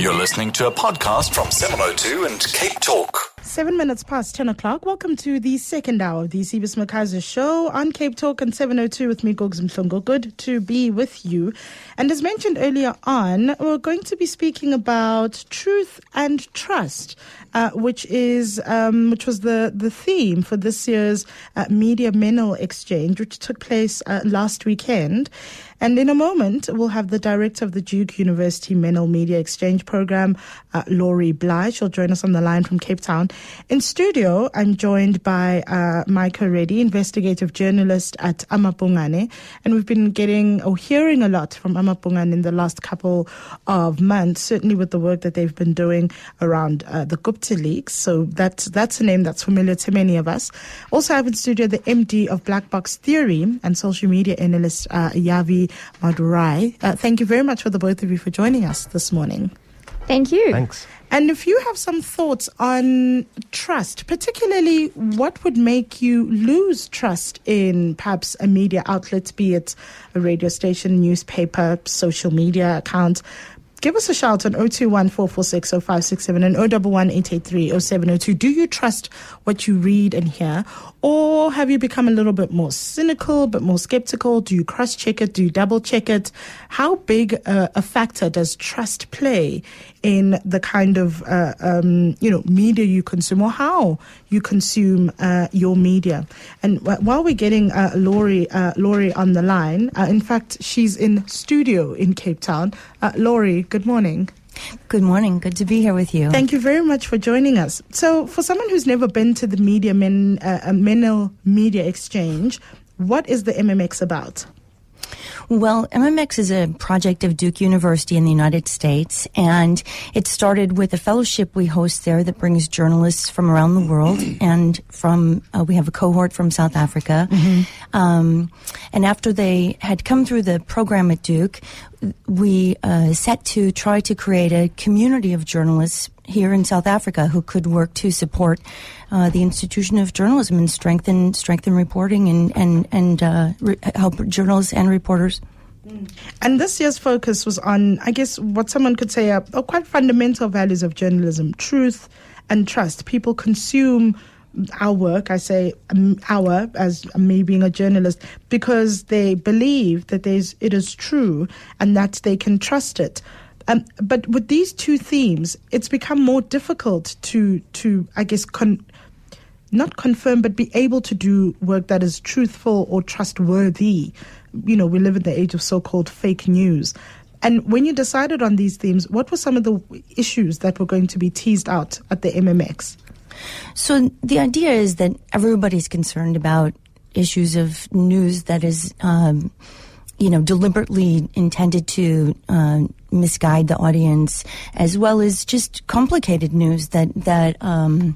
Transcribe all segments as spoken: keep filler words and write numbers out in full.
You're listening to a podcast from seven oh two and Cape Talk. Seven minutes past ten o'clock. Welcome to the second hour of the Cebus Makaza show on Cape Talk and seven oh two with me, Gogs Mhlongo. Good to be with you. And as mentioned earlier on, we're going to be speaking about truth and trust, uh, which is um, which was the, the theme for this year's uh, Media Menil Exchange, which took place uh, last weekend. And in a moment, we'll have the director of the Duke University Menil Media Exchange program, uh, Laurie Bly. She'll join us on the line from Cape Town. In studio, I'm joined by uh, Micah Reddy, investigative journalist at Amapungane. And we've been getting or hearing a lot from Amapungane in the last couple of months, certainly with the work that they've been doing around uh, the Gupta leaks. So that's, that's a name that's familiar to many of us. Also, I have in studio the M D of Black Box Theory and social media analyst uh, Yavi Madurai. Uh, thank you very much for the both of you for joining us this morning. Thank you. Thanks. And if you have some thoughts on trust, particularly what would make you lose trust in perhaps a media outlet, be it a radio station, newspaper, social media account, give us a shout on oh two one, four four six, oh five six seven and oh one one, eight eight three, oh seven oh two. Do you trust what you read and hear? Or have you become a little bit more cynical, a bit more skeptical? Do you cross-check it? Do you double-check it? How big uh, a factor does trust play in the kind of, uh, um, you know, media you consume or how you consume uh, your media? And w- while we're getting uh, Laurie, uh, Laurie on the line, uh, in fact, she's in studio in Cape Town. Uh, Laurie, good morning. Good morning. Good to be here with you. Thank you very much for joining us. So for someone who's never been to the Media Men, uh, Menil Media Exchange, what is the M M X about? Well, M M X is a project of Duke University in the United States, and it started with a fellowship we host there that brings journalists from around the world, and from uh, we have a cohort from South Africa. Mm-hmm. Um, and after they had come through the program at Duke, we uh, set to try to create a community of journalists here in South Africa who could work to support uh, the institution of journalism and strengthen strengthen reporting and and and uh, re- help journalists and reporters. And this year's focus was on, I guess, what someone could say are, are quite fundamental values of journalism: truth and trust. People consume our work, I say um, our, as me being a journalist, because they believe that there's it is true and that they can trust it. Um, but with these two themes, it's become more difficult to, to I guess, con- not confirm, but be able to do work that is truthful or trustworthy. You know, we live in the age of so-called fake news. And when you decided on these themes, what were some of the issues that were going to be teased out at the M M X? So the idea is that everybody's concerned about issues of news that is, um, you know, deliberately intended to uh, misguide the audience, as well as just complicated news that that um,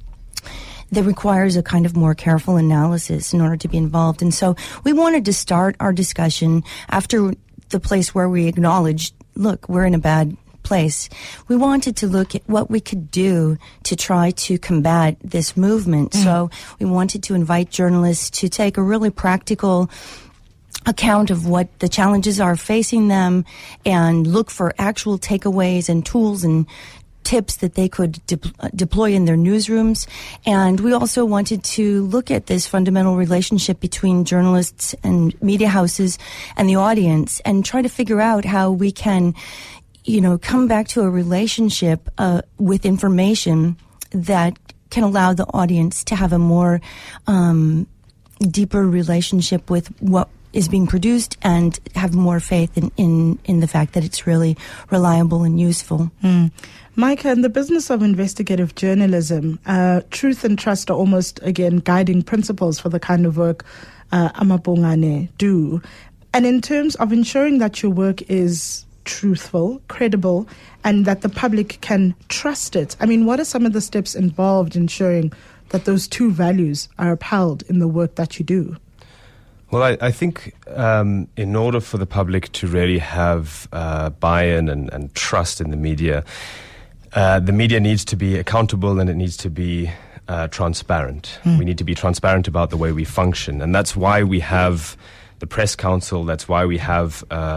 that requires a kind of more careful analysis in order to be involved. And so we wanted to start our discussion after the place where we acknowledged, look, we're in a bad place. We wanted to look at what we could do to try to combat this movement. Mm. So we wanted to invite journalists to take a really practical account of what the challenges are facing them and look for actual takeaways and tools and tips that they could de- deploy in their newsrooms. And we also wanted to look at this fundamental relationship between journalists and media houses and the audience and try to figure out how we can, you know, come back to a relationship uh, with information that can allow the audience to have a more um, deeper relationship with what is being produced and have more faith in, in, in the fact that it's really reliable and useful. Mm. Micah, in the business of investigative journalism, uh, truth and trust are almost, again, guiding principles for the kind of work uh, Amapungane do. And in terms of ensuring that your work is truthful, credible, and that the public can trust it, I mean, what are some of the steps involved in ensuring that those two values are upheld in the work that you do? Well, I, I think um, in order for the public to really have uh, buy-in and, and trust in the media, uh, the media needs to be accountable and it needs to be uh, transparent. Mm. We need to be transparent about the way we function. And that's why we have the Press Council. That's why we have uh,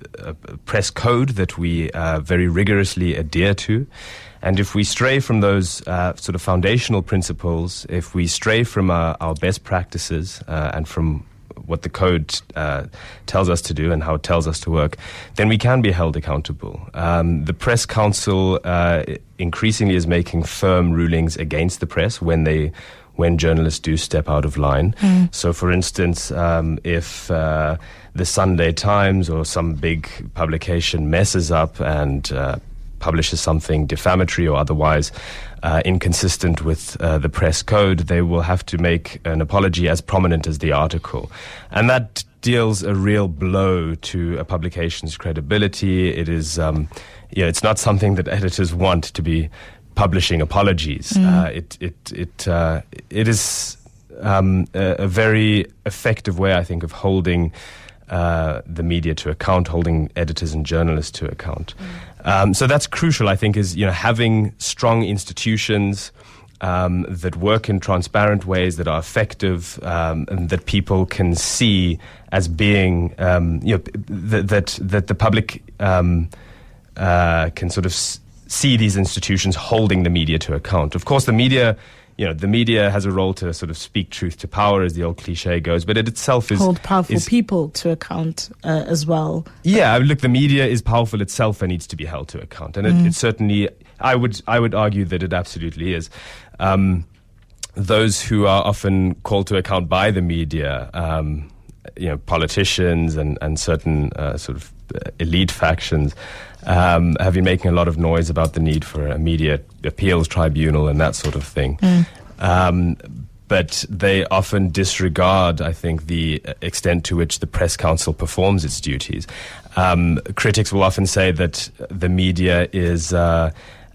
a press code that we uh, very rigorously adhere to. And if we stray from those uh, sort of foundational principles, if we stray from our, our best practices uh, and from what the code uh, tells us to do and how it tells us to work, then we can be held accountable. Um, the Press Council uh, increasingly is making firm rulings against the press when they when journalists do step out of line. Mm. So, for instance, um, if uh, the Sunday Times or some big publication messes up and uh, publishes something defamatory or otherwise uh, inconsistent with uh, the press code, they will have to make an apology as prominent as the article. And that deals a real blow to a publication's credibility. It is, um, yeah, it's not something that editors want to be publishing apologies. Mm. Uh, it it it uh, it is um, a, a very effective way, I think, of holding uh, the media to account, holding editors and journalists to account. Mm. Um, so that's crucial, I think, is you know having strong institutions um, that work in transparent ways, that are effective, um, and that people can see as being um, you know th- that that the public um, uh, can sort of s- see these institutions holding the media to account. Of course, the media, you know, the media has a role to sort of speak truth to power, as the old cliche goes, but it itself is... Hold powerful is, people to account uh, as well. Yeah, look, the media is powerful itself and needs to be held to account. And mm. it, it certainly, I would I would argue that it absolutely is. Um, those who are often called to account by the media, um, you know, politicians and, and certain uh, sort of elite factions, Um, have been making a lot of noise about the need for a media appeals tribunal and that sort of thing. Mm. Um, but they often disregard, I think, the extent to which the Press Council performs its duties. Um, critics will often say that the media is uh,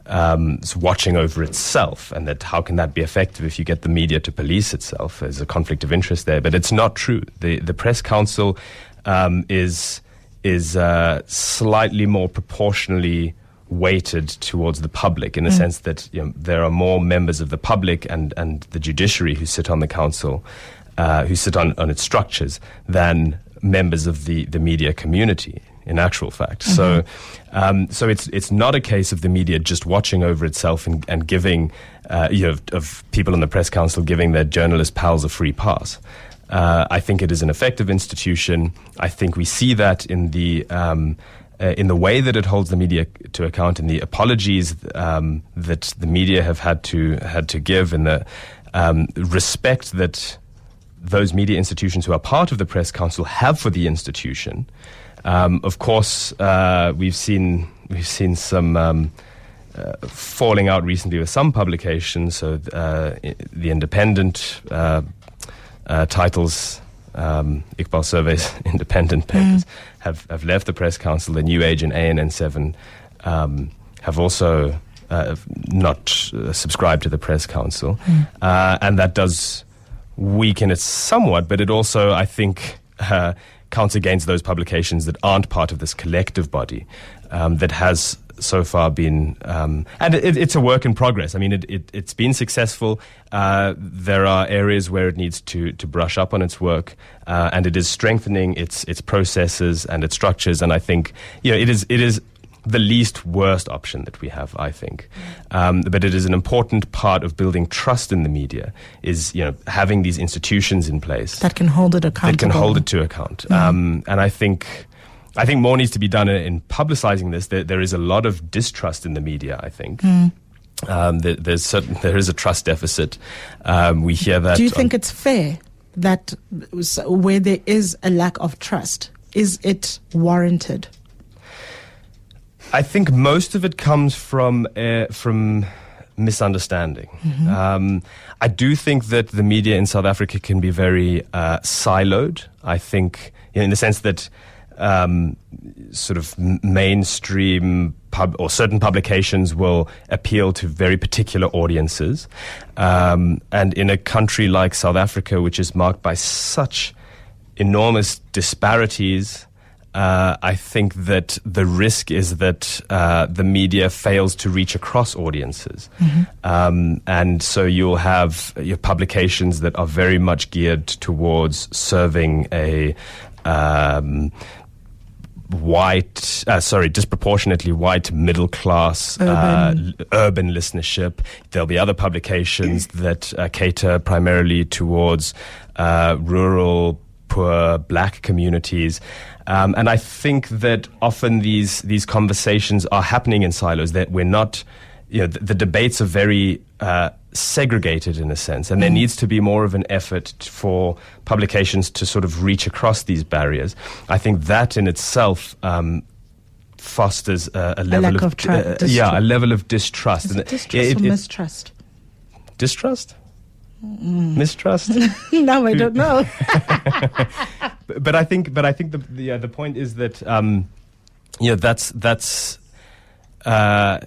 um, watching over itself, and that how can that be effective if you get the media to police itself? There's a conflict of interest there, but it's not true. The, the Press Council um, is... is uh, slightly more proportionally weighted towards the public in the mm. sense that you know, there are more members of the public and, and the judiciary who sit on the council, uh, who sit on, on its structures, than members of the, the media community, in actual fact. Mm-hmm. So um, so it's it's not a case of the media just watching over itself and, and giving, uh, you know, of, of people on the Press Council giving their journalist pals a free pass. Uh, I think it is an effective institution. I think we see that in the um, uh, in the way that it holds the media to account, in the apologies um, that the media have had to had to give, and the um, respect that those media institutions who are part of the Press Council have for the institution. Um, of course, uh, we've seen we've seen some um, uh, falling out recently with some publications. So uh, the Independent. Uh, Uh, titles, um, Iqbal Survey's independent papers, mm. have, have left the Press Council. The New Age and A N N seven um, have also uh, not uh, subscribed to the Press Council. Mm. Uh, and that does weaken it somewhat, but it also, I think, uh, counts against those publications that aren't part of this collective body um, that has so far been, um, and it, it's a work in progress. I mean, it, it, it's been successful. Uh, there are areas where it needs to, to brush up on its work, uh, and it is strengthening its its processes and its structures. And I think, you know, it is it is the least worst option that we have, I think. Um, but it is an important part of building trust in the media, is, you know, having these institutions in place that can hold it accountable. That can hold it to account. Mm. Um, and I think. I think more needs to be done in publicizing this. There, there is a lot of distrust in the media, I think. Mm. Um, there, there's certain, there is a trust deficit. Um, we hear that. Do you think it's fair that where there is a lack of trust, is it warranted? I think most of it comes from uh, from misunderstanding. Mm-hmm. Um, I do think that the media in South Africa can be very uh, siloed. I think, you know, in the sense that Um, sort of mainstream pub or certain publications will appeal to very particular audiences. Um, and in a country like South Africa, which is marked by such enormous disparities, uh, I think that the risk is that uh, the media fails to reach across audiences. Mm-hmm. Um, and so you'll have your publications that are very much geared towards serving a um, white, uh, sorry, disproportionately white middle class urban. Uh, urban listenership. There'll be other publications that uh, cater primarily towards uh, rural, poor black communities. Um, and I think that often these these conversations are happening in silos, that we're not, you know, the, the debates are very uh, segregated in a sense, and there needs to be more of an effort t- for publications to sort of reach across these barriers. I think that in itself um, fosters a, a level a lack of, of tra- uh, yeah, a level of distrust. Is And it distrust it- or it- mistrust? Distrust? Mm. Mistrust? No, I don't know. but, but I think, but I think the the, yeah, the point is that um, you know, that's that's. Uh,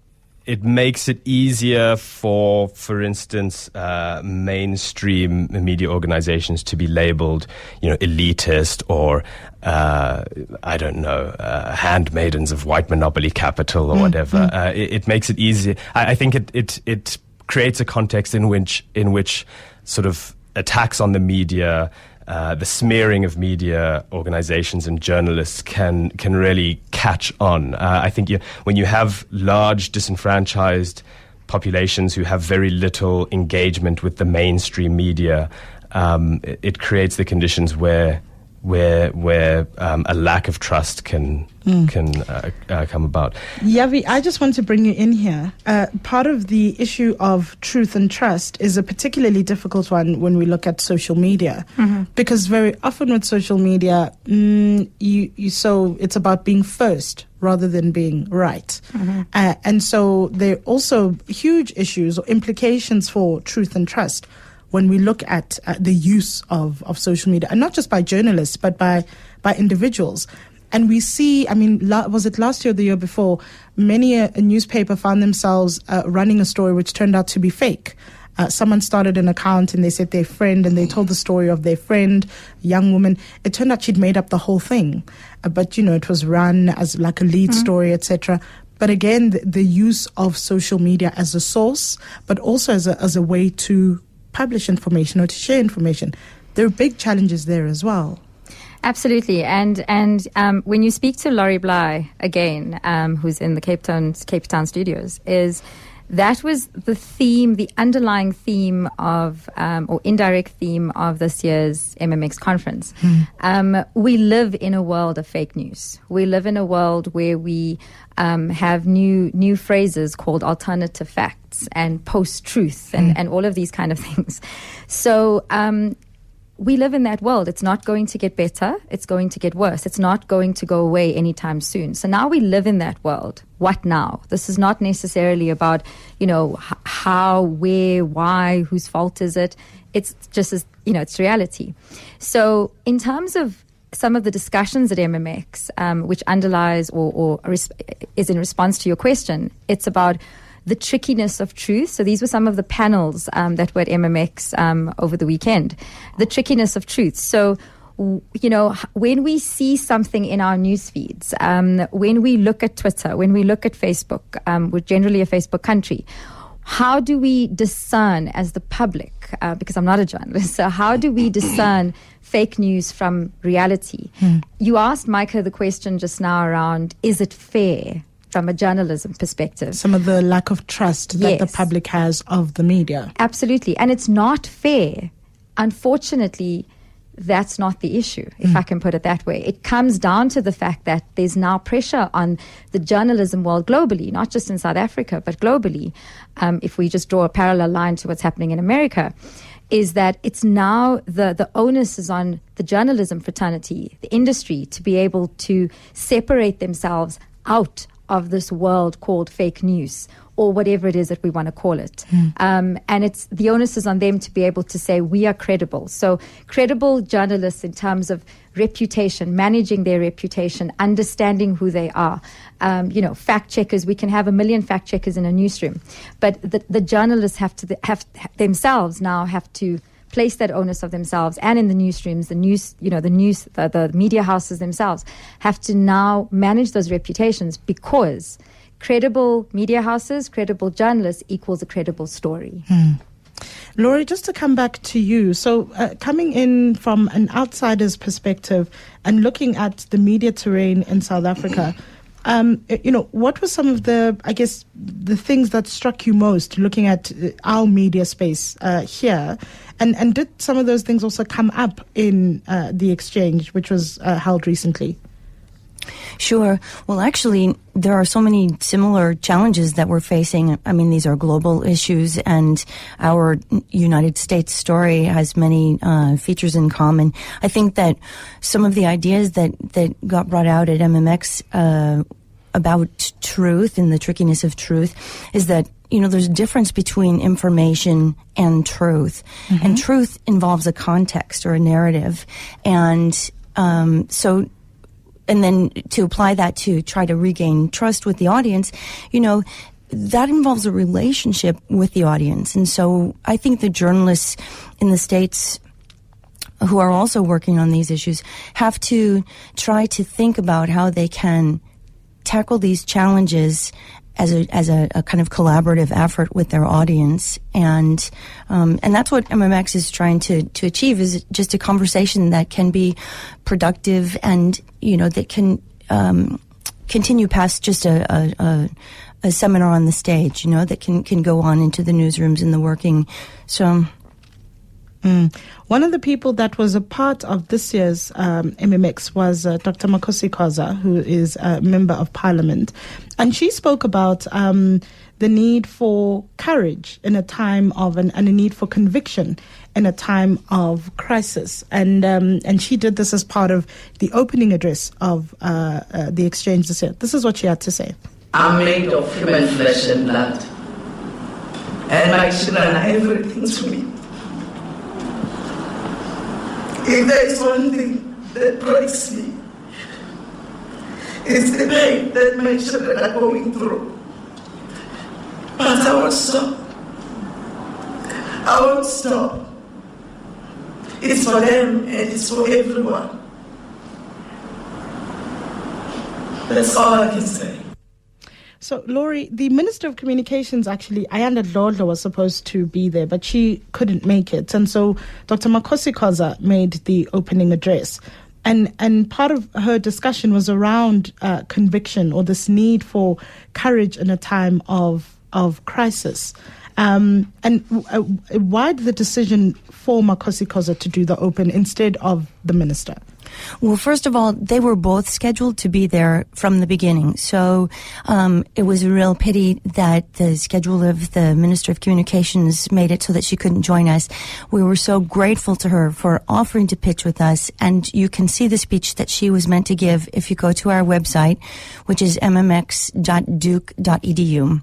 It makes it easier for, for instance, uh, mainstream media organizations to be labeled, you know, elitist or, uh, I don't know, uh, handmaidens of white monopoly capital or mm, whatever. Mm. Uh, it, it makes it easier. I, I think it, it, it creates a context in which, in which sort of attacks on the media, Uh, the smearing of media organizations and journalists can can really catch on. Uh, I think you, when you have large disenfranchised populations who have very little engagement with the mainstream media, um, it, it creates the conditions where where where um, a lack of trust can mm. can uh, uh, come about. Yavi, I just want to bring you in here. Uh, part of the issue of truth and trust is a particularly difficult one when we look at social media, mm-hmm. because very often with social media, mm, you, you so it's about being first rather than being right, mm-hmm. uh, and so there are also huge issues or implications for truth and trust when we look at uh, the use of, of social media, and not just by journalists, but by by individuals. And we see, I mean, la- was it last year or the year before, many a, a newspaper found themselves uh, running a story which turned out to be fake. Uh, someone started an account and they said their friend, and they told the story of their friend, a young woman. It turned out she'd made up the whole thing. Uh, but, you know, it was run as like a lead mm-hmm. story, et cetera. But again, the, the use of social media as a source, but also as a, as a way to publish information or to share information. There are big challenges there as well. Absolutely. And and um, when you speak to Laurie Bly again, um, who's in the Cape Town, Cape Town studios, is that was the theme, the underlying theme of, um, or indirect theme of this year's M M X conference. Mm. Um, we live in a world of fake news. We live in a world where we um, have new new phrases called alternative facts and post-truth and, mm. and all of these kind of things. So um, we live in that world. It's not going to get better. It's going to get worse. It's not going to go away anytime soon. So now we live in that world. What now? This is not necessarily about, you know, h- how, where, why, whose fault is it? It's just, as, you know, it's reality. So in terms of some of the discussions at M M X, um, which underlies or, or res- is in response to your question, it's about the trickiness of truth. So these were some of the panels um, that were at M M X um, over the weekend. The trickiness of truth. So, w- you know, when we see something in our news feeds, um, when we look at Twitter, when we look at Facebook, um, we're generally a Facebook country, how do we discern as the public, uh, because I'm not a journalist, so how do we discern fake news from reality? Hmm. You asked Micah the question just now around, is it fair? From a journalism perspective. Some of the lack of trust that yes. the public has of the media. Absolutely. And it's not fair. Unfortunately, that's not the issue, if mm. I can put it that way. It comes down to the fact that there's now pressure on the journalism world globally, not just in South Africa, but globally. Um, if we just draw a parallel line to what's happening in America, is that it's now the, the onus is on the journalism fraternity, the industry, to be able to separate themselves out of this world called fake news, or whatever it is that we want to call it. Mm. Um, and it's the onus is on them to be able to say we are credible. So credible journalists in terms of reputation, managing their reputation, understanding who they are. Um, you know, fact checkers, we can have a million fact checkers in a newsroom, but the, the journalists have to have themselves now have to place that onus of themselves, and in the newsrooms, the news, you know, the news, the, the media houses themselves have to now manage those reputations, because credible media houses, credible journalists equals a credible story. Hmm. Laurie, just to come back to you. So uh, coming in from an outsider's perspective and looking at the media terrain in South Africa, um, you know, what were some of the, I guess, the things that struck you most looking at our media space uh, here? And, and did some of those things also come up in uh, the exchange, which was uh, held recently? Sure. Well, actually, there are so many similar challenges that we're facing. I mean, these are global issues, and our United States story has many uh, features in common. I think that some of the ideas that, that got brought out at M M X uh, about truth and the trickiness of truth is that, you know, there's a difference between information and truth. Mm-hmm. And truth involves a context or a narrative. And um, so... And then to apply that to try to regain trust with the audience, you know, that involves a relationship with the audience. And so I think the journalists in the States who are also working on these issues have to try to think about how they can tackle these challenges as a as a, a kind of collaborative effort with their audience, and um, and that's what M M X is trying to to achieve, is just a conversation that can be productive and, you know, that can um, continue past just a, a, a a seminar on the stage, you know, that can can go on into the newsrooms and the working. So. Mm. One of the people that was a part of this year's um, M M X was uh, Doctor Makhosikhoza, who is a member of parliament. And she spoke about um, the need for courage in a time of, an, and a need for conviction in a time of crisis. And um, and she did this as part of the opening address of uh, uh, the exchange this year. This is what she had to say. I'm made of human flesh and blood. And my children are everything to me. If there is one thing that breaks me, it's the pain that my children are going through. But I won't stop. I won't stop. It's for them and it's for everyone. That's all I can say. So, Laurie, the Minister of Communications, actually, Ayanda Dlodlo, was supposed to be there, but she couldn't make it. And so Doctor Makhosikhoza made the opening address. And and part of her discussion was around uh, conviction, or this need for courage in a time of, of crisis. Um, and uh, why the decision for Makhosikhoza to do the open instead of the minister? Well, first of all, they were both scheduled to be there from the beginning. So um, it was a real pity that the schedule of the Minister of Communications made it so that she couldn't join us. We were so grateful to her for offering to pitch with us. And you can see the speech that she was meant to give if you go to our website, which is m m x dot duke dot e d u.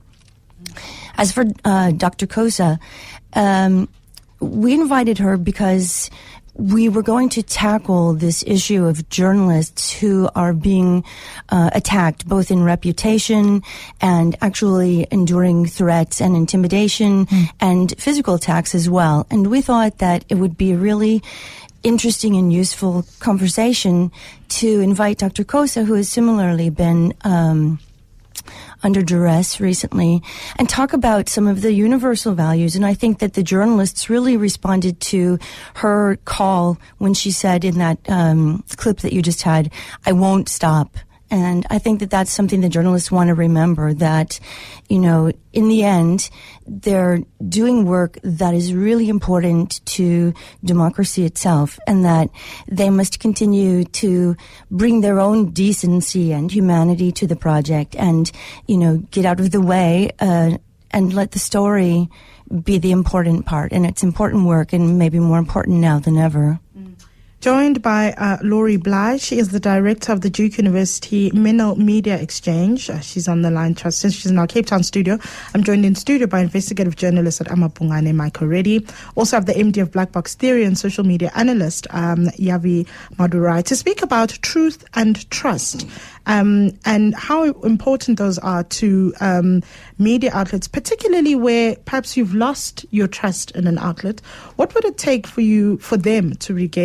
As for uh, Doctor Khoza, um, we invited her because we were going to tackle this issue of journalists who are being uh, attacked, both in reputation and actually enduring threats and intimidation mm. and physical attacks as well. And we thought that it would be a really interesting and useful conversation to invite Doctor Khoza, who has similarly been um under duress recently, and talk about some of the universal values. And I think that the journalists really responded to her call when she said in that um, clip that you just had, "I won't stop." And I think that that's something the journalists want to remember, that, you know, in the end, they're doing work that is really important to democracy itself, and that they must continue to bring their own decency and humanity to the project and, you know, get out of the way uh, and let the story be the important part. And it's important work, and maybe more important now than ever. Joined by uh, Laurie Bly. She is the director of the Duke University Minnow Media Exchange. Uh, she's on the line to us since she's in our Cape Town studio. I'm joined in studio by investigative journalist at Amapungane, Michael Reddy. Also have the M D of Black Box Theory and social media analyst, um, Yavi Madurai, to speak about truth and trust. Um, and how important those are to um, media outlets, particularly where perhaps you've lost your trust in an outlet. What would it take for you, for them to regain uh,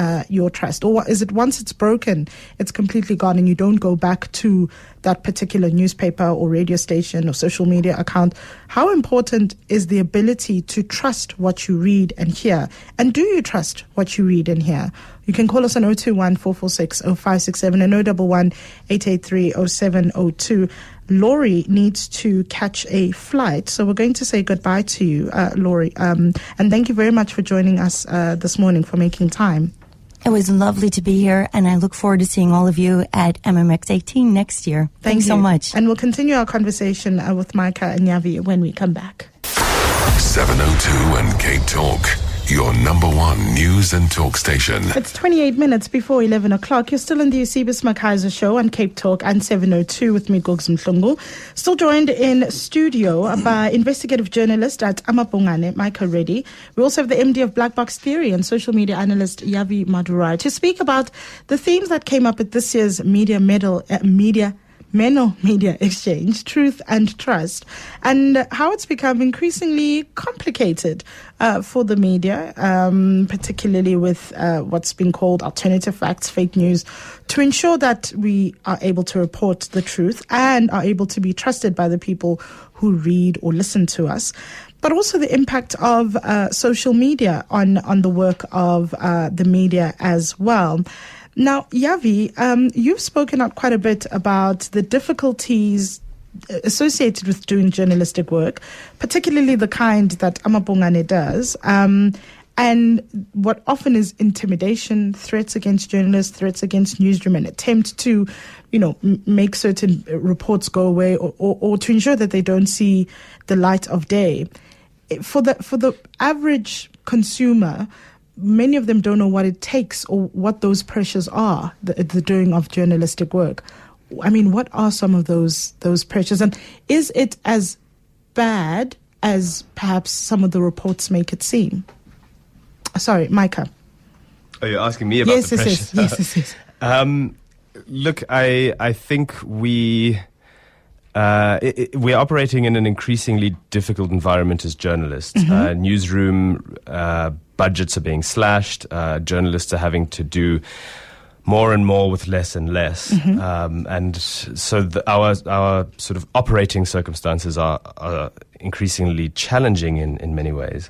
uh, your trust? Or is it once it's broken, it's completely gone and you don't go back to that particular newspaper or radio station or social media account? How important is the ability to trust what you read and hear? And do you trust what you read and hear? You can call us on zero two one, four four six, zero five six seven and zero one one, eight eight three, zero seven zero two. Laurie needs to catch a flight, so we're going to say goodbye to you, uh, Laurie. Um, and thank you very much for joining us uh, this morning, for making time. It was lovely to be here, and I look forward to seeing all of you at M M X eighteen next year. Thank Thanks you so much. And we'll continue our conversation uh, with Micah and Yavi when we come back. seven oh two and Cape Talk, your number one news and talk station. It's twenty-eight minutes before eleven o'clock. You're still in the Eusebius Makaiser show on Cape Talk and seven oh two with me, Gogs Mhlungu. Still joined in studio by investigative journalist at Amapungane, Micah Reddy. We also have the M D of Black Box Theory and social media analyst Yavi Madurai to speak about the themes that came up at this year's Media Medal, uh, Media Menno Media Exchange, Truth and Trust, and how it's become increasingly complicated uh, for the media, um, particularly with uh, what's been called alternative facts, fake news, to ensure that we are able to report the truth and are able to be trusted by the people who read or listen to us. But also the impact of uh, social media on, on the work of uh, the media as well. Now, Yavi, um, you've spoken out quite a bit about the difficulties associated with doing journalistic work, particularly the kind that Amapungane does, um, and what often is intimidation, threats against journalists, threats against newsroom, and attempt to, you know, m- make certain reports go away or, or, or to ensure that they don't see the light of day. For the for the average consumer, many of them don't know what it takes or what those pressures are, the, the doing of journalistic work. I mean, what are some of those those pressures? And is it as bad as perhaps some of the reports make it seem? Sorry, Micah. Oh, you're asking me about yes, the pressures? Yes, yes, yes, yes. um, look, I I think we... Uh, it, it, we're operating in an increasingly difficult environment as journalists. Mm-hmm. Uh, newsroom uh, budgets are being slashed. Uh, journalists are having to do more and more with less and less. Mm-hmm. Um, and so the, our our sort of operating circumstances are, are increasingly challenging in, in many ways.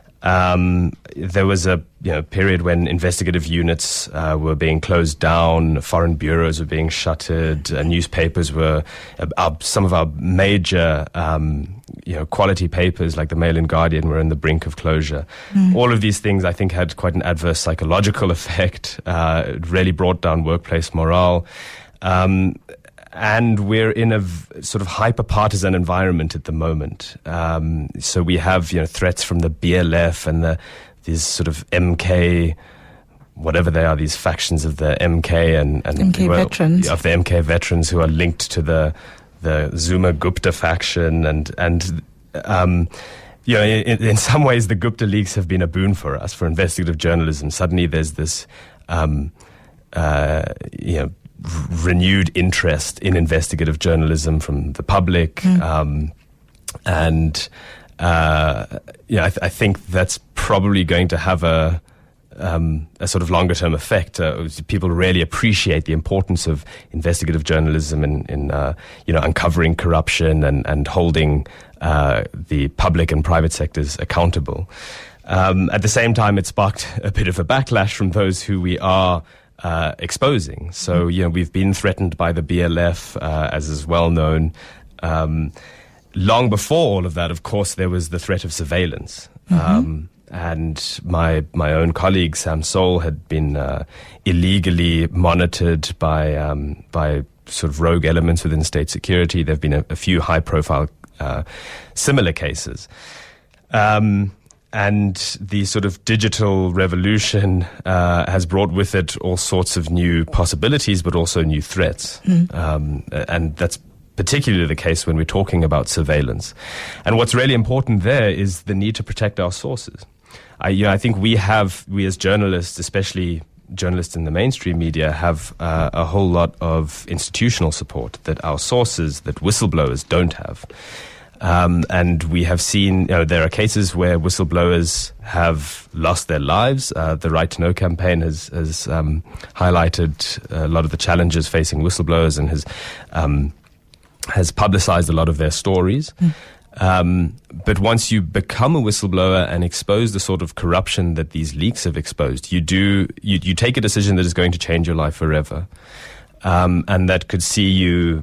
Um, there was a you know, period when investigative units uh, were being closed down, foreign bureaus were being shuttered, uh, newspapers were, uh, our, some of our major um, you know, quality papers like the Mail and Guardian were on the brink of closure. Mm. All of these things I think had quite an adverse psychological effect. Uh, it really brought down workplace morale. Um, And we're in a v- sort of hyper-partisan environment at the moment. Um, so we have, you know, threats from the B L F and the these sort of M K, whatever they are, these factions of the M K and, and M K well, veterans of the M K veterans who are linked to the the Zuma Gupta faction, and and um, you know, in, in some ways the Gupta leaks have been a boon for us, for investigative journalism. Suddenly there's this, um, uh, you know. renewed interest in investigative journalism from the public. Mm. Um, and, uh, yeah, I, th- I think that's probably going to have a, um, a sort of longer term effect. Uh, people really appreciate the importance of investigative journalism in, in uh, you know, uncovering corruption and, and holding, uh, the public and private sectors accountable. Um, at the same time, it sparked a bit of a backlash from those who we are Uh, exposing. So, you know, we've been threatened by the B L F, uh, as is well known. Um, long before all of that, of course, there was the threat of surveillance. Mm-hmm. Um, and my my own colleague, Sam Soul, had been uh, illegally monitored by um, by sort of rogue elements within state security. There have been a, a few high-profile uh, similar cases. Um And the sort of digital revolution uh, has brought with it all sorts of new possibilities, but also new threats. Mm. Um, and that's particularly the case when we're talking about surveillance. And what's really important there is the need to protect our sources. I, you know, I think we have, we as journalists, especially journalists in the mainstream media, have uh, a whole lot of institutional support that our sources, that whistleblowers don't have. Um, and we have seen, you know, there are cases where whistleblowers have lost their lives. Uh, the Right to Know campaign has, has um, highlighted a lot of the challenges facing whistleblowers and has um, has publicized a lot of their stories. Mm. Um, but once you become a whistleblower and expose the sort of corruption that these leaks have exposed, you do you, you take a decision that is going to change your life forever, um, and that could see you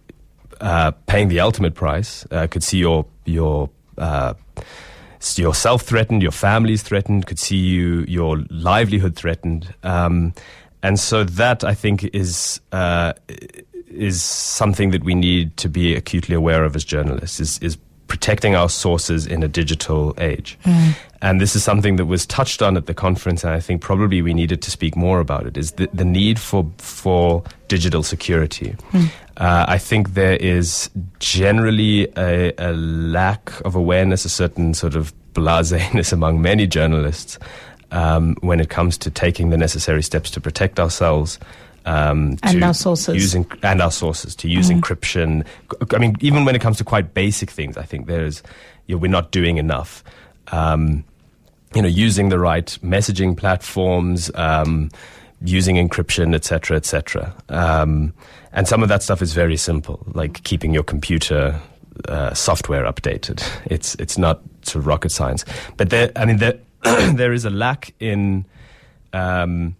uh, paying the ultimate price. Uh, could see your your uh, yourself threatened, your family's threatened. Could see you your livelihood threatened, um, and so that I think is. Uh, is something that we need to be acutely aware of as journalists, is, is protecting our sources in a digital age. Mm. And this is something that was touched on at the conference, and I think probably we needed to speak more about it, is the, the need for for digital security. Mm. Uh, I think there is generally a, a lack of awareness, a certain sort of blaseness among many journalists um, when it comes to taking the necessary steps to protect ourselves. Um, and our sources. Using, and our sources, to use mm. encryption. I mean, even when it comes to quite basic things, I think there's, you know, we're not doing enough. Um, you know, using the right messaging platforms, um, using encryption, et cetera, et cetera. Um, and some of that stuff is very simple, like keeping your computer uh, software updated. It's it's not sort of rocket science. But there, I mean, there there is a lack in. Um,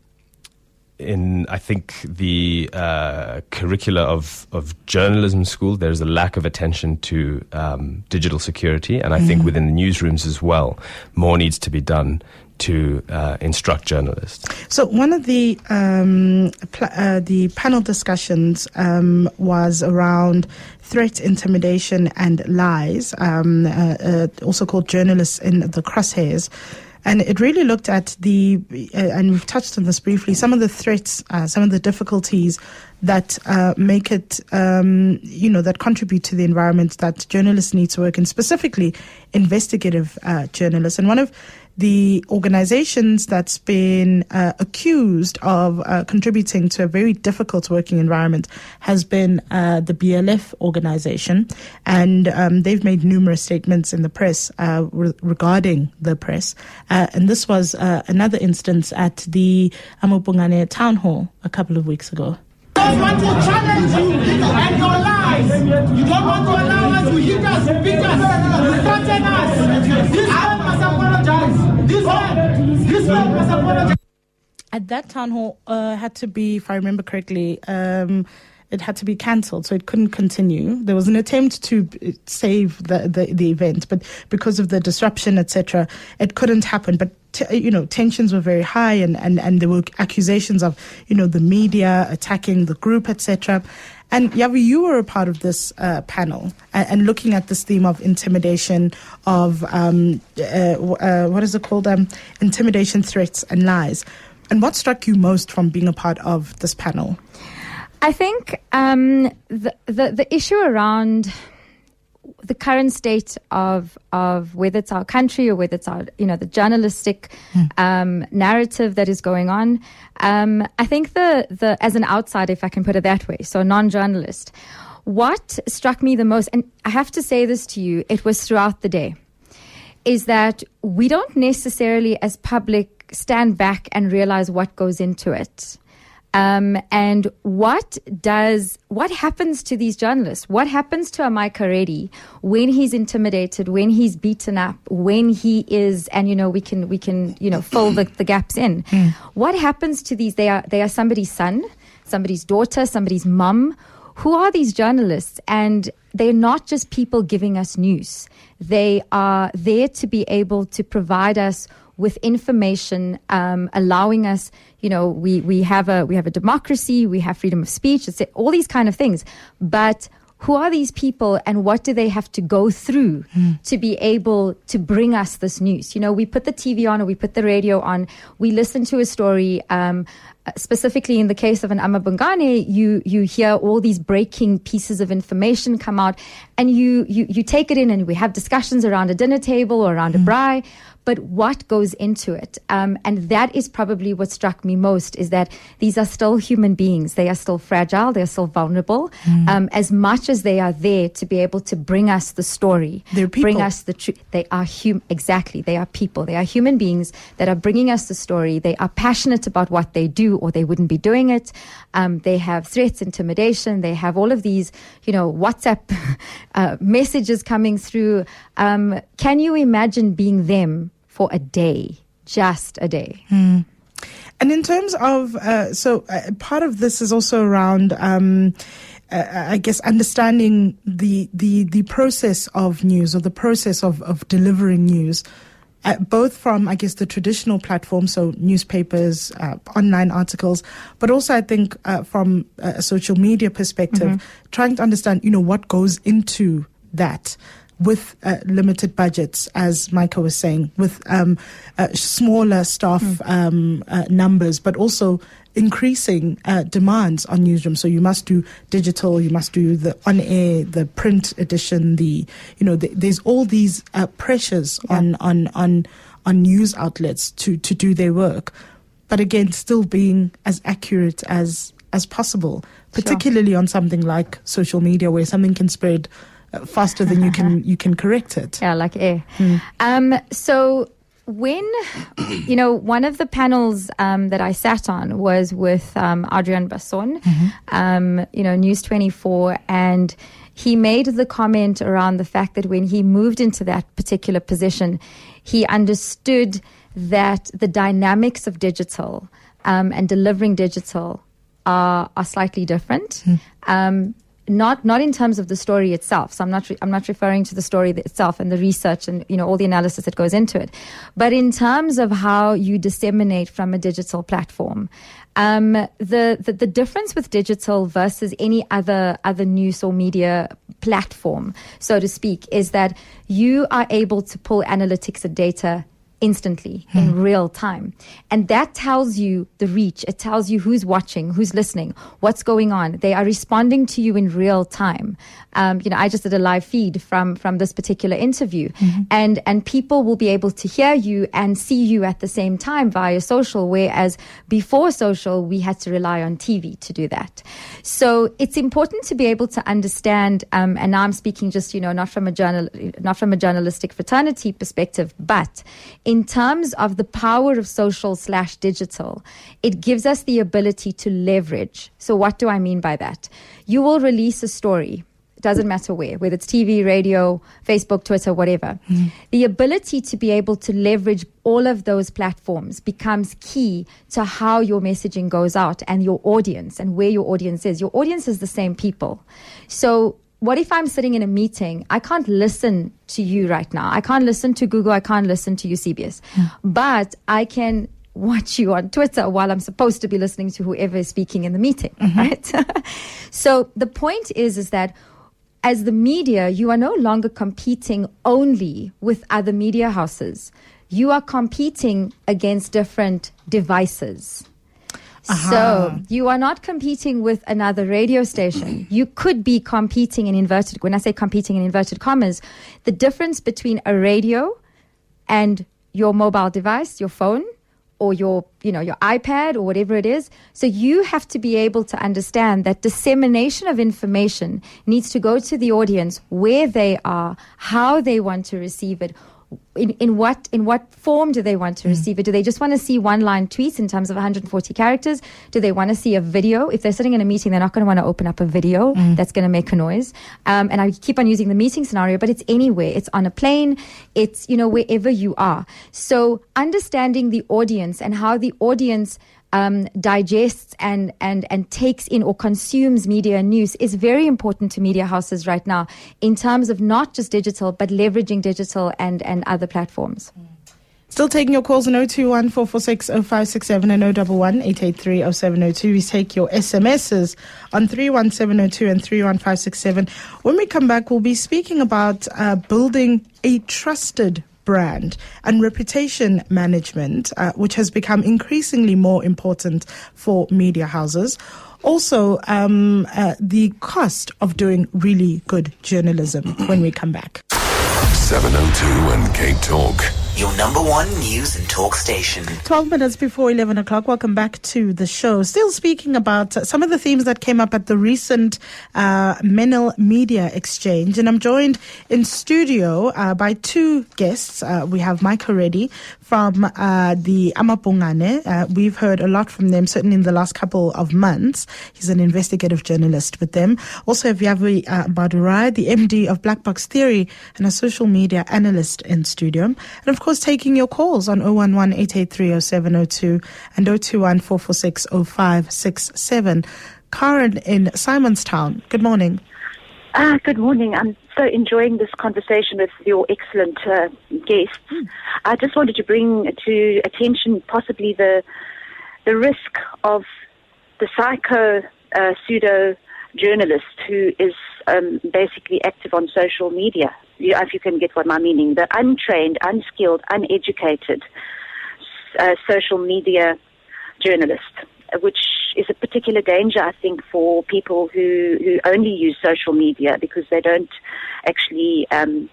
In, I think, the uh, curricula of, of journalism school, there's a lack of attention to um, digital security. And I mm. think within the newsrooms as well, more needs to be done to uh, instruct journalists. So one of the um, pl- uh, the panel discussions um, was around threat, intimidation and lies, um, uh, uh, also called Journalists in the Crosshairs. And it really looked at the, uh, and we've touched on this briefly, some of the threats, uh, some of the difficulties that uh, make it, um, you know, that contribute to the environment that journalists need to work in, specifically investigative uh, journalists. And one of the organizations that's been uh, accused of uh, contributing to a very difficult working environment has been uh, the B L F organization. And um, they've made numerous statements in the press uh, re- regarding the press. Uh, and this was uh, another instance at the Amopungane town hall a couple of weeks ago. We don't want to challenge you and your lies. You don't want to allow us to hit us, beat us, threaten us. This man must apologize. This man, this man must apologize. At that town hall, uh, had to be, if I remember correctly, um, it had to be cancelled, so it couldn't continue. There was an attempt to save the, the, the event, but because of the disruption, et cetera, it couldn't happen. But T- you know, tensions were very high, and, and, and there were accusations of, you know, the media attacking the group, et cetera. And Yavi, you were a part of this uh, panel and, and looking at this theme of intimidation, of um, uh, uh, what is it called, um, intimidation, threats, and lies. And what struck you most from being a part of this panel? I think um, the, the the issue around the current state of of whether it's our country or whether it's our, you know, the journalistic mm. um, narrative that is going on. Um, I think the the as an outsider, if I can put it that way, so a non-journalist, what struck me the most, and I have to say this to you, it was throughout the day, is that we don't necessarily as public stand back and realize what goes into it. Um, and what does, what happens to these journalists? What happens to Amai Karedi when he's intimidated, when he's beaten up, when he is, and you know, we can, we can, you know, fill the, the gaps in. Mm. What happens to these? They are, they are somebody's son, somebody's daughter, somebody's mum. Who are these journalists? And they're not just people giving us news. They are there to be able to provide us with information, um, allowing us, you know, we, we have a we have a democracy, we have freedom of speech, it's all these kind of things. But who are these people, and what do they have to go through mm. to be able to bring us this news? You know, we put the T V on or we put the radio on, we listen to a story. Um, specifically in the case of an Amabungane, you you hear all these breaking pieces of information come out, and you you you take it in, and we have discussions around a dinner table or around mm. a braai. but what goes into it. Um, and that is probably what struck me most, is that these are still human beings. They are still fragile. They are still vulnerable. Mm. Um, as much as they are there to be able to bring us the story, They're people. bring us the truth. They are hum- exactly. They are people. They are human beings that are bringing us the story. They are passionate about what they do, or they wouldn't be doing it. Um, they have threats, intimidation. They have all of these, you know, WhatsApp uh, messages coming through. Um, can you imagine being them for a day, just a day? Mm. And in terms of, uh, so uh, part of this is also around, um, uh, I guess, understanding the, the, the process of news, or the process of, of delivering news, uh, both from, I guess, the traditional platforms, so newspapers, uh, online articles, but also I think uh, from a social media perspective, mm-hmm. trying to understand, you know, what goes into that, with uh, limited budgets, as Micah was saying, with um, uh, smaller staff mm. um, uh, numbers, but also increasing uh, demands on newsrooms. So you must do digital, you must do the on-air, the print edition, the, you know, the, there's all these uh, pressures yeah. on, on, on, on news outlets to, to do their work. But again, still being as accurate as, as possible, particularly sure. on something like social media, where something can spread Uh, faster than you can you can correct it. Yeah, like air. Hmm. Um, so when, you know, one of the panels um, that I sat on was with um, Adrian Basson, mm-hmm. um, you know, News twenty-four, and he made the comment around the fact that when he moved into that particular position, he understood that the dynamics of digital um, and delivering digital are, are slightly different. Mm. Um, Not not in terms of the story itself. So I'm not re- I'm not referring to the story itself and the research and, you know, all the analysis that goes into it, but in terms of how you disseminate from a digital platform. Um, the, the the difference with digital versus any other other news or media platform, so to speak, is that you are able to pull analytics and data instantly, hmm. in real time. And that tells you the reach. It tells you who's watching, who's listening, what's going on. They are responding to you in real time. Um, you know, I just did a live feed from, from this particular interview, mm-hmm. and, and people will be able to hear you and see you at the same time via social, whereas before social, we had to rely on T V to do that. So it's important to be able to understand, um, and now I'm speaking just, you know, not from a journal, not from a journalistic fraternity perspective, but in terms of the power of social slash digital, it gives us the ability to leverage. So what do I mean by that? You will release a story. It doesn't matter where, whether it's T V, radio, Facebook, Twitter, whatever. Mm. The ability to be able to leverage all of those platforms becomes key to how your messaging goes out and your audience and where your audience is. Your audience is the same people. So what if I'm sitting in a meeting? I can't listen to you right now. I can't listen to Google. I can't listen to Eusebius. Mm. But I can watch you on Twitter while I'm supposed to be listening to whoever is speaking in the meeting, mm-hmm. right? So the point is, is that as the media, you are no longer competing only with other media houses. You are competing against different devices. Uh-huh. So you are not competing with another radio station. You could be competing in inverted, when I say competing in inverted commas, the difference between a radio and your mobile device, your phone, or your, you know, your iPad or whatever it is. So you have to be able to understand that dissemination of information needs to go to the audience where they are, how they want to receive it. In, in what in what form do they want to receive it? Do they just want to see one-line tweets in terms of one hundred forty characters? Do they want to see a video? If they're sitting in a meeting, they're not going to want to open up a video mm. that's going to make a noise. Um, and I keep on using the meeting scenario, but it's anywhere. It's on a plane. It's, you know, wherever you are. So understanding the audience and how the audience Um, digests and, and, and takes in or consumes media and news is very important to media houses right now in terms of not just digital, but leveraging digital and, and other platforms. Still taking your calls on oh two one, four four six, oh five six seven and oh one one, eight eight three, oh seven oh two. We take your S M Ses on three one seven oh two and three one five six seven. When we come back, we'll be speaking about uh, building a trusted brand and reputation management, uh, which has become increasingly more important for media houses. Also, um, uh, the cost of doing really good journalism when we come back. seven oh two and Cape Talk. your number one news and talk station. twelve minutes before eleven o'clock. Welcome back to the show. Still speaking about uh, some of the themes that came up at the recent uh, Menil Media Exchange. And I'm joined in studio uh, by two guests. Uh, we have Mike Reddy from uh, the Amapungane. Uh, we've heard a lot from them, certainly in the last couple of months. He's an investigative journalist with them. Also, Vyavi uh, Badurai, the M D of Black Box Theory and a social media analyst in studio. And of course, taking your calls on zero one one, eight eight three, zero seven zero two and zero two one, four four six, zero five six seven. Karen in Simonstown, good morning. Ah, good morning. I'm so enjoying this conversation with your excellent uh, guests. Mm. I just wanted to bring to attention possibly the the risk of the psycho uh, pseudo journalist who is um, basically active on social media. You, if you can get what my meaning, the untrained, unskilled, uneducated uh, social media journalist, which is a particular danger, I think, for people who, who only use social media because they don't actually um,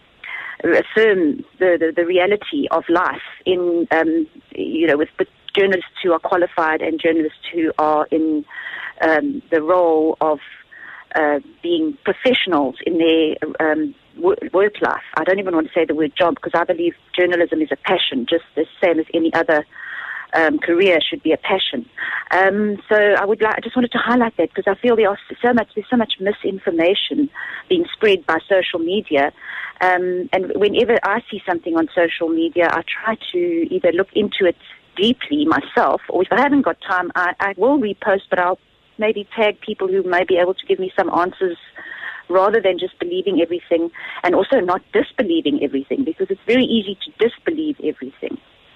affirm the, the, the reality of life in, um, you know, with journalists who are qualified and journalists who are in um, the role of uh, being professionals in their um, work life. I don't even want to say the word job because I believe journalism is a passion, just the same as any other Um, career should be a passion. Um, so I would like, I just wanted to highlight that because I feel there are so much, there's so much misinformation being spread by social media. Um, and whenever I see something on social media, I try to either look into it deeply myself, or if I haven't got time, I, I will repost, but I'll maybe tag people who may be able to give me some answers rather than just believing everything, and also not disbelieving everything, because it's very easy to disbelieve everything.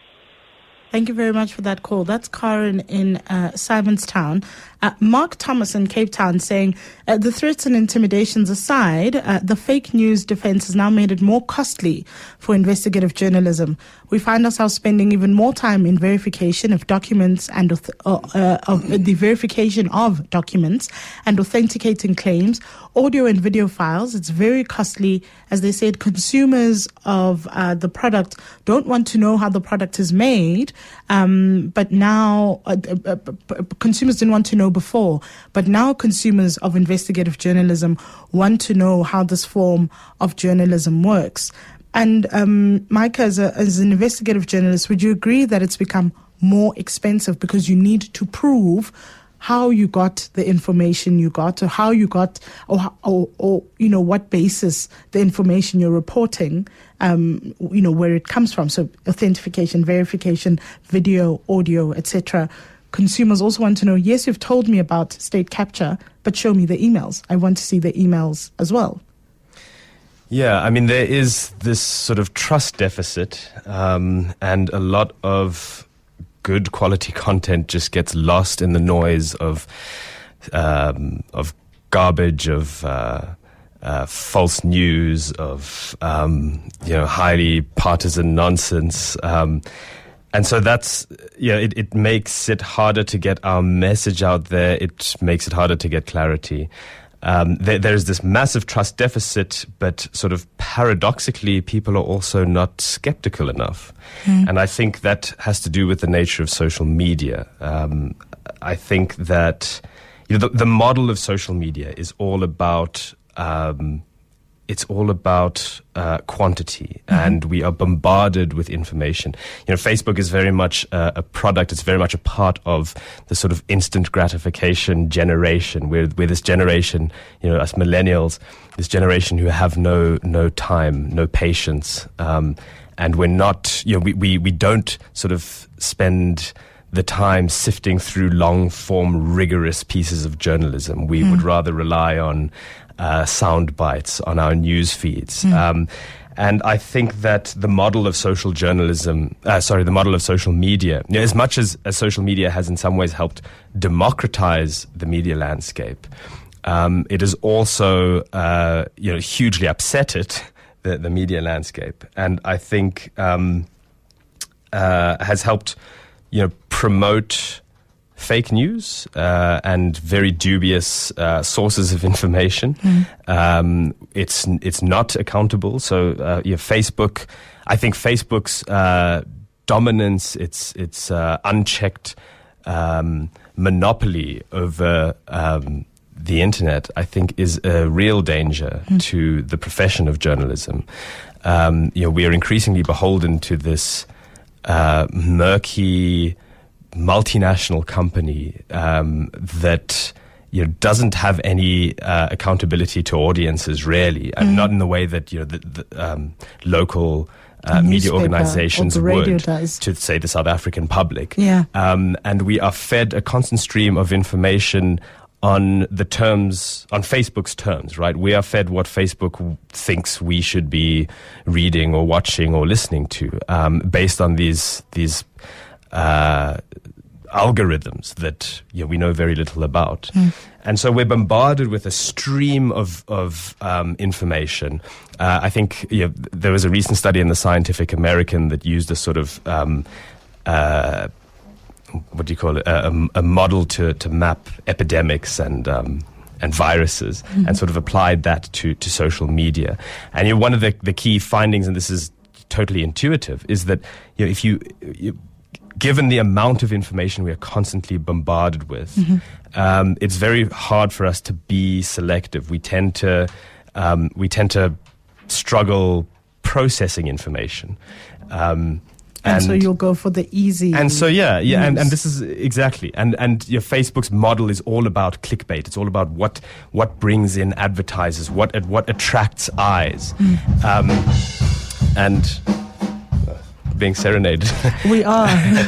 Thank you very much for that call. That's Karen in uh, Simonstown. Uh, Mark Thomas in Cape Town saying, uh, the threats and intimidations aside, uh, the fake news defense has now made it more costly for investigative journalism. We find ourselves spending even more time in verification of documents and uh, uh, of the verification of documents and authenticating claims, audio and video files. It's very costly. As they said, consumers of uh, the product don't want to know how the product is made. Um, but now uh, uh, uh, consumers didn't want to know before, but now consumers of investigative journalism want to know how this form of journalism works. And um, Micah, as, a, as an investigative journalist, would you agree that it's become more expensive because you need to prove how you got the information you got, or how you got, or, or, or you know, what basis the information you're reporting, um, you know, where it comes from. So authentication, verification, video, audio, et cetera. Consumers also want to know, yes, you've told me about state capture, but show me the emails. I want to see the emails as well. Yeah, I mean, there is this sort of trust deficit, um, and a lot of good quality content just gets lost in the noise of um, of garbage, of uh, uh, false news, of um, you know highly partisan nonsense, um, and so that's yeah, it, it makes it harder to get our message out there. It makes it harder to get clarity. Um, there, there's this massive trust deficit, but sort of paradoxically, people are also not skeptical enough. Mm. And I think that has to do with the nature of social media. Um, I think that you know, the, the model of social media is all about um, it's all about uh, quantity, mm-hmm. and we are bombarded with information. You know, Facebook is very much uh, a product. It's very much a part of the sort of instant gratification generation, where where this generation, you know, us millennials, this generation who have no no time, no patience, um, and we're not, you know, we, we we don't sort of spend the time sifting through long form, rigorous pieces of journalism. We mm. would rather rely on uh, sound bites on our news feeds. Mm. Um, and I think that the model of social journalism, uh, sorry, the model of social media, you know, as much as, as social media has in some ways helped democratize the media landscape, um, it has also, uh, you know, hugely upset it, the, the media landscape. And I think um, uh, has helped, you know, promote fake news uh, and very dubious uh, sources of information. Mm. Um, it's it's not accountable. So, uh, yeah, Facebook, I think Facebook's uh, dominance, its its uh, unchecked um, monopoly over um, the internet, I think, is a real danger mm. to the profession of journalism. Um, you know, we are increasingly beholden to this uh, murky multinational company um, that you know doesn't have any uh, accountability to audiences, really, mm. and not in the way that you know the, the um, local uh, media organizations would does. to say the South African public. Yeah, um, and we are fed a constant stream of information on the terms, on Facebook's terms, right? We are fed what Facebook w- thinks we should be reading or watching or listening to, um, based on these these uh, algorithms that you know, we know very little about. Mm. And so we're bombarded with a stream of of um, information. Uh, I think you know, there was a recent study in the Scientific American that used a sort of um, uh, what do you call it, a, a model to, to map epidemics and um, and viruses, mm-hmm. and sort of applied that to, to social media. And you know, one of the, the key findings, and this is totally intuitive, is that you know, if you, you given the amount of information we are constantly bombarded with, mm-hmm. um, it's very hard for us to be selective. We tend to um, we tend to struggle processing information. Um, And, and so you'll go for the easy. And so yeah, yeah, and, and this is exactly, and and your Facebook's model is all about clickbait. It's all about what what brings in advertisers, what what attracts eyes, mm. um, and uh, being serenaded. We are.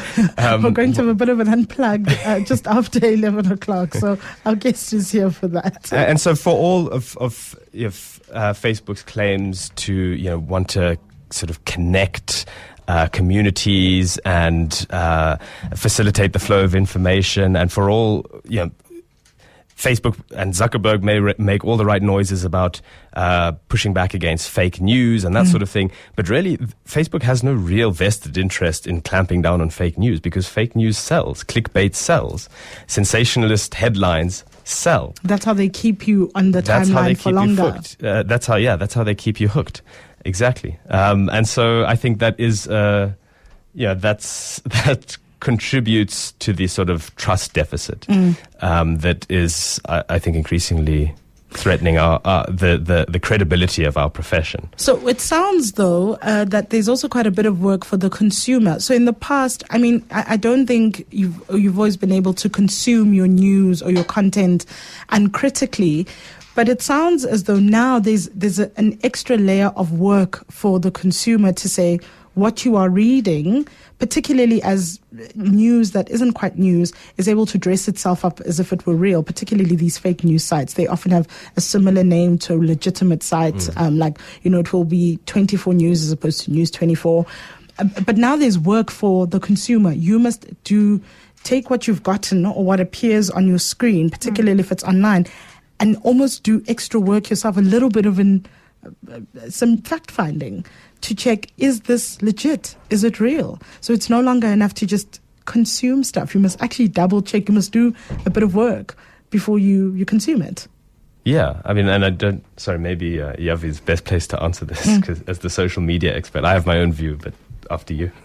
um, We're going to have a bit of an unplug uh, just after eleven o'clock. So our guest is here for that. And so for all of of if uh, Facebook's claims to you know want to sort of connect Uh, communities and uh, facilitate the flow of information, and for all, you know, Facebook and Zuckerberg may re- make all the right noises about uh, pushing back against fake news and that mm. sort of thing, but really Facebook has no real vested interest in clamping down on fake news, because fake news sells, clickbait sells, sensationalist headlines sell. That's how they keep you on the that's timeline how they for keep longer. You hooked. Uh, that's how, yeah, that's how they keep you hooked. Exactly. Um, and so I think that is, uh, yeah, that's, that contributes to the sort of trust deficit mm. um, that is, I, I think, increasingly threatening our, uh, the, the, the credibility of our profession. So it sounds, though, uh, that there's also quite a bit of work for the consumer. So in the past, I mean, I, I don't think you've, you've always been able to consume your news or your content uncritically. But it sounds as though now there's there's a, an extra layer of work for the consumer to say what you are reading, particularly as news that isn't quite news is able to dress itself up as if it were real, particularly these fake news sites. They often have a similar name to legitimate sites, mm. um, like, you know, it will be twenty-four News as opposed to News twenty-four. Uh, but now there's work for the consumer. You must do take what you've gotten or what appears on your screen, particularly mm. if it's online, and almost do extra work yourself, a little bit of an, uh, some fact-finding to check, is this legit? Is it real? So it's no longer enough to just consume stuff. You must actually double-check. You must do a bit of work before you, you consume it. Yeah, I mean, and I don't, sorry, maybe uh, Yavi is best placed to answer this, because mm. as the social media expert, I have my own view, but after you.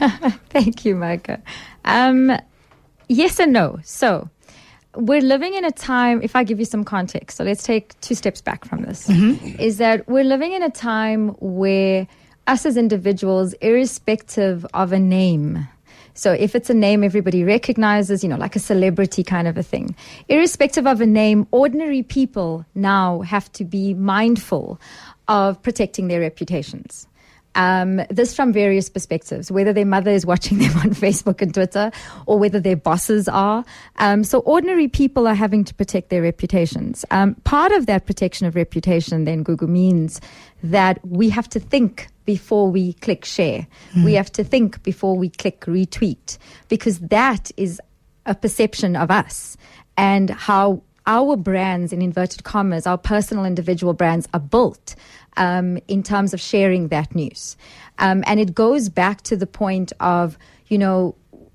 Thank you, Micah. Um, yes and no. So, we're living in a time, if I give you some context, so let's take two steps back from this, mm-hmm. is that we're living in a time where us as individuals, irrespective of a name, so if it's a name everybody recognizes, you know, like a celebrity kind of a thing, irrespective of a name, ordinary people now have to be mindful of protecting their reputations. Um, this from various perspectives, whether their mother is watching them on Facebook and Twitter or whether their bosses are. Um, so ordinary people are having to protect their reputations. Um, part of that protection of reputation then, Gugu, means that we have to think before we click share. Mm. We have to think before we click retweet, because that is a perception of us and how our brands, in inverted commas, our personal individual brands are built um, in terms of sharing that news. Um, and it goes back to the point of, you know,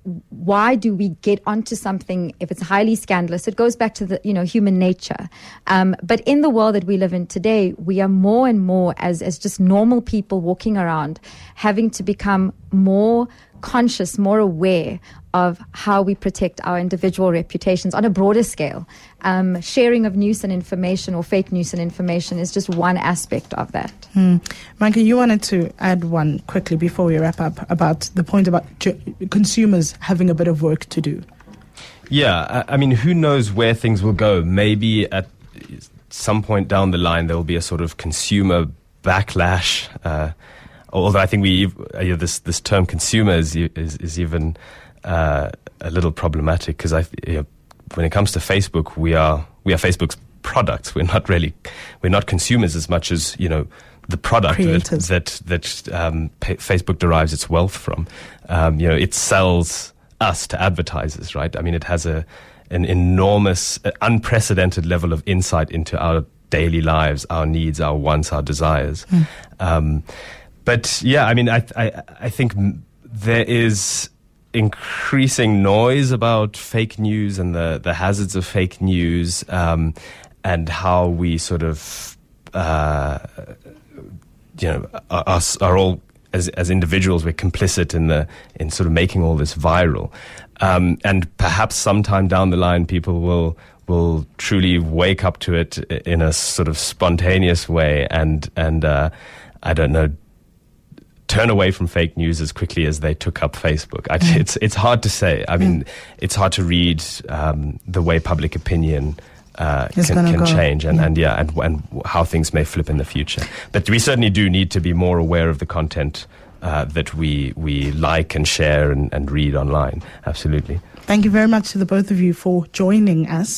why do we get onto something if it's highly scandalous? It goes back to the, you know, human nature. Um, but in the world that we live in today, we are more and more as, as just normal people walking around, having to become more conscious, more aware of how we protect our individual reputations on a broader scale. Um, sharing of news and information or fake news and information is just one aspect of that. Hmm. Micah, you wanted to add one quickly before we wrap up about the point about ju- consumers having a bit of work to do. Yeah, I, I mean, who knows where things will go? Maybe at some point down the line there will be a sort of consumer backlash. Uh, although I think we, uh, you know, this this term consumer is is, is even uh, a little problematic, because I, you know, when it comes to Facebook, we are we are Facebook's products. We're not really we're not consumers as much as, you know, the product that that, that um, Facebook derives its wealth from. Um, you know, it sells us to advertisers, right? I mean, it has a an enormous, uh, unprecedented level of insight into our daily lives, our needs, our wants, our desires. Mm. Um, but yeah, I mean, I, I I think there is increasing noise about fake news and the the hazards of fake news, um, and how we sort of uh, you know us are all as as individuals, we're complicit in the in sort of making all this viral. Um, and perhaps sometime down the line, people will will truly wake up to it in a sort of spontaneous way, and and uh, I don't know, turn away from fake news as quickly as they took up Facebook. I, it's it's hard to say. I mean, mm. it's hard to read um, the way public opinion uh, can, can change, and, yeah. and yeah, and and how things may flip in the future. But we certainly do need to be more aware of the content Uh, that we we like and share and, and read online. Absolutely. Thank you very much to the both of you for joining us.